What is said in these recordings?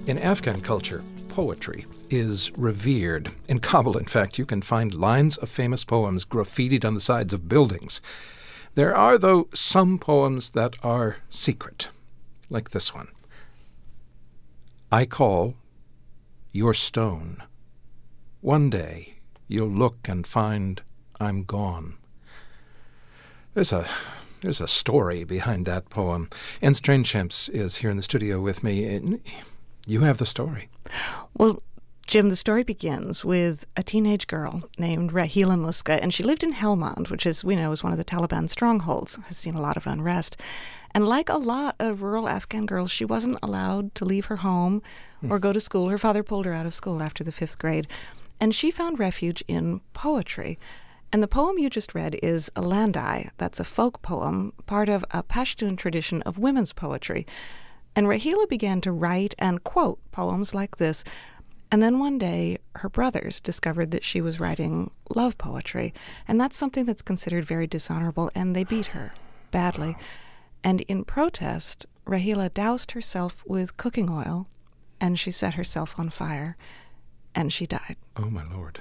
In Afghan culture, poetry is revered. In Kabul, in fact, you can find lines of famous poems graffitied on the sides of buildings. There are, though, some poems that are secret, like this one. I call your stone. One day you'll look and find I'm gone. There's a story behind that poem. Anne Strainchamps is here in the studio with me, and you have the story. Well, Jim, the story begins with a teenage girl named Rahila Muska, and she lived in Helmand, which, as we know, is one of the Taliban strongholds, has seen a lot of unrest. And like a lot of rural Afghan girls, she wasn't allowed to leave her home or go to school. Her father pulled her out of school after the 5th grade. And she found refuge in poetry. And the poem you just read is a Landai. That's a folk poem, part of a Pashtun tradition of women's poetry. And Rahila began to write and quote poems like this. And then one day, her brothers discovered that she was writing love poetry. And that's something that's considered very dishonorable, and they beat her badly. And in protest, Rahila doused herself with cooking oil, and she set herself on fire, and she died. Oh, my Lord.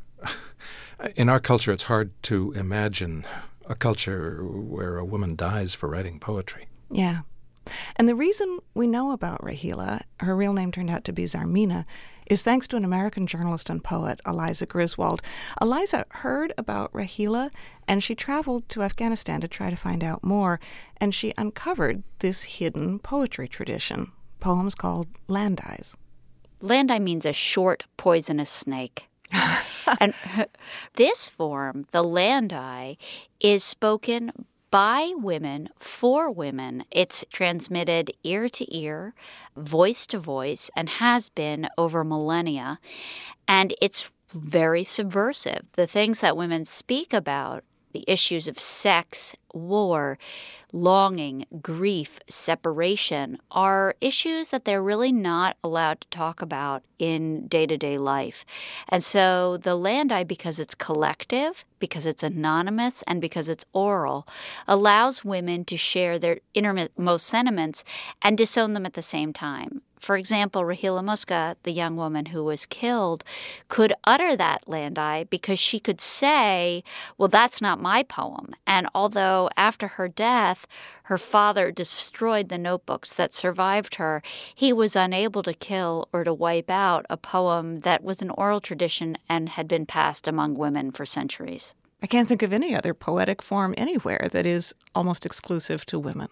In our culture, it's hard to imagine a culture where a woman dies for writing poetry. Yeah. And the reason we know about Rahila, her real name turned out to be Zarmina, is thanks to an American journalist and poet, Eliza Griswold. Eliza heard about Rahila, and she traveled to Afghanistan to try to find out more, and she uncovered this hidden poetry tradition, poems called Landais. Landai means a short, poisonous snake. And this form, the Landai, is spoken by women, for women. It's transmitted ear to ear, voice to voice, and has been over millennia. And it's very subversive. The things that women speak about, the issues of sex, war, longing, grief, separation, are issues that they're really not allowed to talk about in day-to-day life. And so the Landai, because it's collective, because it's anonymous, and because it's oral, allows women to share their innermost sentiments and disown them at the same time. For example, Rahila Muska, the young woman who was killed, could utter that Landai because she could say, well, that's not my poem. And although after her death, her father destroyed the notebooks that survived her, he was unable to kill or to wipe out a poem that was an oral tradition and had been passed among women for centuries. I can't think of any other poetic form anywhere that is almost exclusive to women.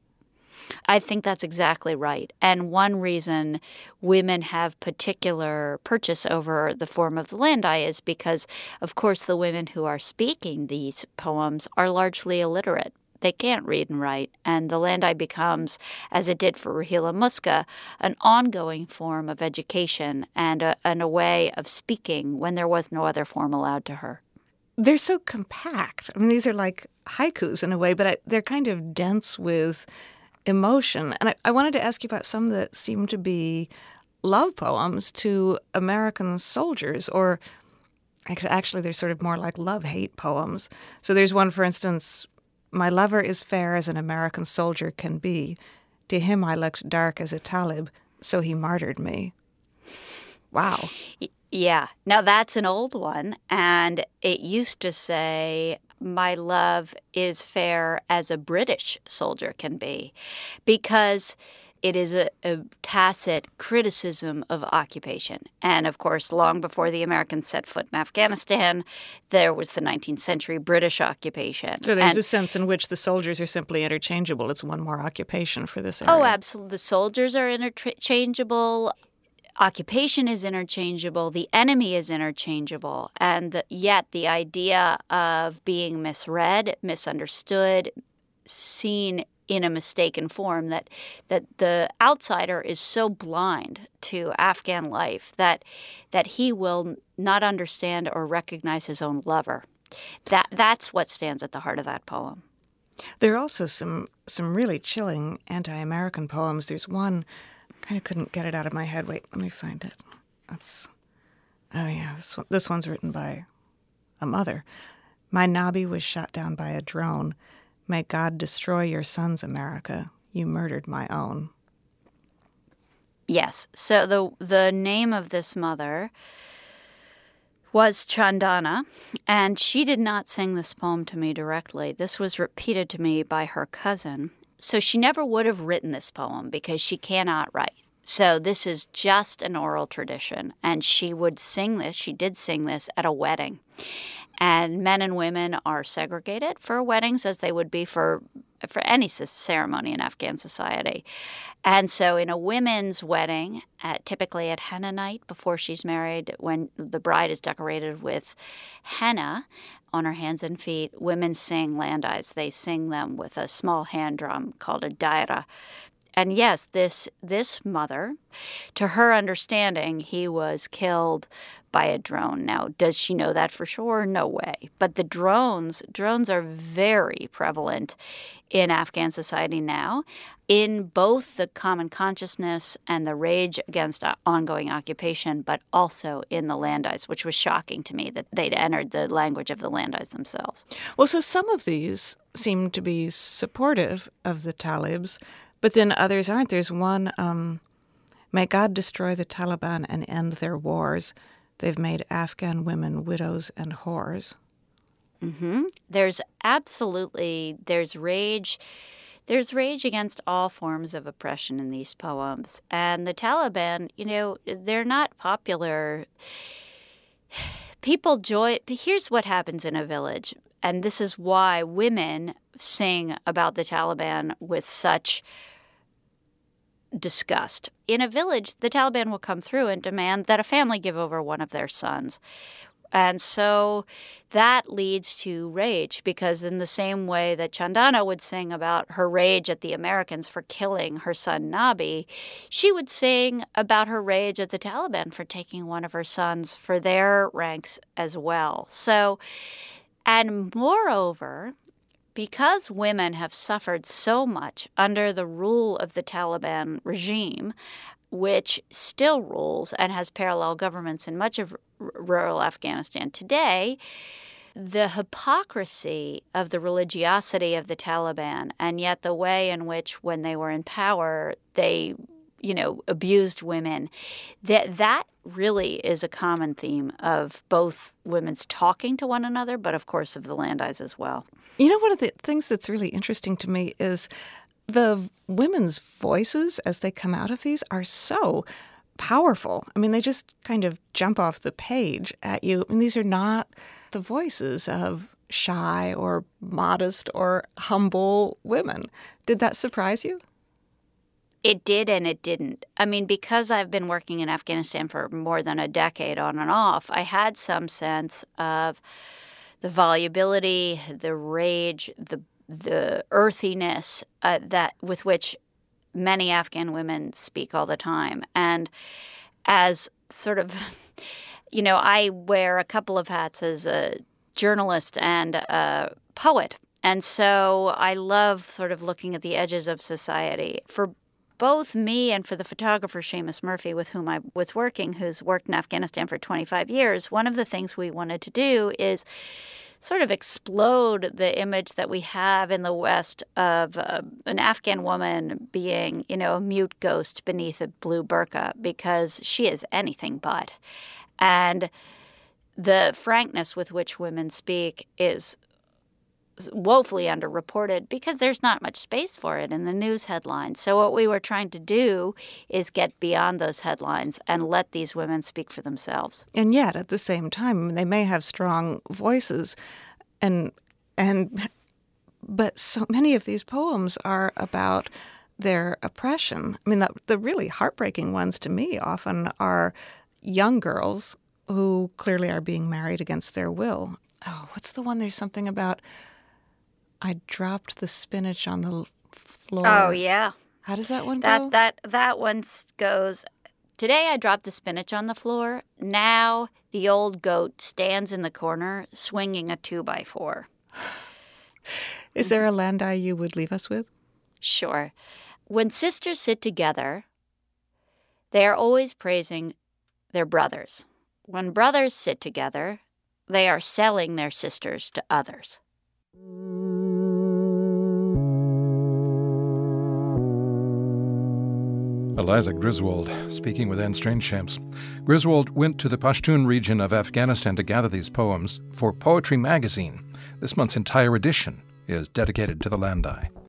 I think that's exactly right. And one reason women have particular purchase over the form of the Landai is because, of course, the women who are speaking these poems are largely illiterate. They can't read and write. And the Landai becomes, as it did for Rahila Muska, an ongoing form of education and a way of speaking when there was no other form allowed to her. They're so compact. I mean, these are like haikus in a way, but they're kind of dense with emotion. And I wanted to ask you about some that seem to be love poems to American soldiers, or actually they're sort of more like love-hate poems. So there's one, for instance, my lover is fair as an American soldier can be. To him I looked dark as a Talib, so he martyred me. Wow. Yeah. Now that's an old one, and it used to say, my love is fair as a British soldier can be, because it is a tacit criticism of occupation. And, of course, long before the Americans set foot in Afghanistan, there was the 19th century British occupation. So there's a sense in which the soldiers are simply interchangeable. It's one more occupation for this area. Oh, absolutely. The soldiers are interchangeable. Occupation is interchangeable, the enemy is interchangeable, and yet the idea of being misread, misunderstood, seen in a mistaken form, that the outsider is so blind to Afghan life that he will not understand or recognize his own lover. That's what stands at the heart of that poem. There are also some really chilling anti-American poems. There's one, I kind of couldn't get it out of my head. Wait, let me find it. This one's written by a mother. My Nobby was shot down by a drone. May God destroy your sons, America. You murdered my own. Yes. So the name of this mother was Chandana, and she did not sing this poem to me directly. This was repeated to me by her cousin. So she never would have written this poem because she cannot write. So this is just an oral tradition, and she would sing this. She did sing this at a wedding. And men and women are segregated for weddings as they would be for any ceremony in Afghan society. And so in a women's wedding, typically at henna night before she's married, when the bride is decorated with henna on her hands and feet, women sing landais. They sing them with a small hand drum called a daira. And yes, this mother, to her understanding, he was killed by a drone. Now, does she know that for sure? No way. But the drones are very prevalent in Afghan society now, in both the common consciousness and the rage against ongoing occupation, but also in the landais, which was shocking to me that they'd entered the language of the landais themselves. Well, so some of these seem to be supportive of the Talibs, but then others aren't. There's one, may God destroy the Taliban and end their wars. They've made Afghan women widows and whores. Mm-hmm. There's rage. There's rage against all forms of oppression in these poems. And the Taliban, they're not popular. Here's what happens in a village. And this is why women sing about the Taliban with such disgust. In a village, the Taliban will come through and demand that a family give over one of their sons. And so that leads to rage, because in the same way that Chandana would sing about her rage at the Americans for killing her son Nabi, she would sing about her rage at the Taliban for taking one of her sons for their ranks as well. So, and moreover, because women have suffered so much under the rule of the Taliban regime, which still rules and has parallel governments in much of rural Afghanistan today, the hypocrisy of the religiosity of the Taliban, and yet the way in which, when they were in power, they abused women, that really is a common theme of both women's talking to one another, but of course of the landais as well. One of the things that's really interesting to me is the women's voices as they come out of these are so powerful. I mean, they just kind of jump off the page at you. I mean, these are not the voices of shy or modest or humble women. Did that surprise you? It did and it didn't. I mean, because I've been working in Afghanistan for more than a decade on and off, I had some sense of the volubility, the rage, the earthiness that with which many Afghan women speak all the time. And as sort of, I wear a couple of hats as a journalist and a poet. And so I love sort of looking at the edges of society. For both me and for the photographer Seamus Murphy, with whom I was working, who's worked in Afghanistan for 25 years, one of the things we wanted to do is sort of explode the image that we have in the West of an Afghan woman being, a mute ghost beneath a blue burqa, because she is anything but. And the frankness with which women speak is woefully underreported because there's not much space for it in the news headlines. So what we were trying to do is get beyond those headlines and let these women speak for themselves. And yet, at the same time, they may have strong voices, but so many of these poems are about their oppression. I mean, the really heartbreaking ones to me often are young girls who clearly are being married against their will. Oh, what's the one? There's something about, I dropped the spinach on the floor. Oh, yeah. How does that one go? That one goes, today I dropped the spinach on the floor. Now the old goat stands in the corner swinging a 2x4. Is there a landai you would leave us with? Sure. When sisters sit together, they are always praising their brothers. When brothers sit together, they are selling their sisters to others. Eliza Griswold speaking with Anne Strainchamps. Griswold went to the Pashtun region of Afghanistan to gather these poems for Poetry Magazine. This month's entire edition is dedicated to the Landai.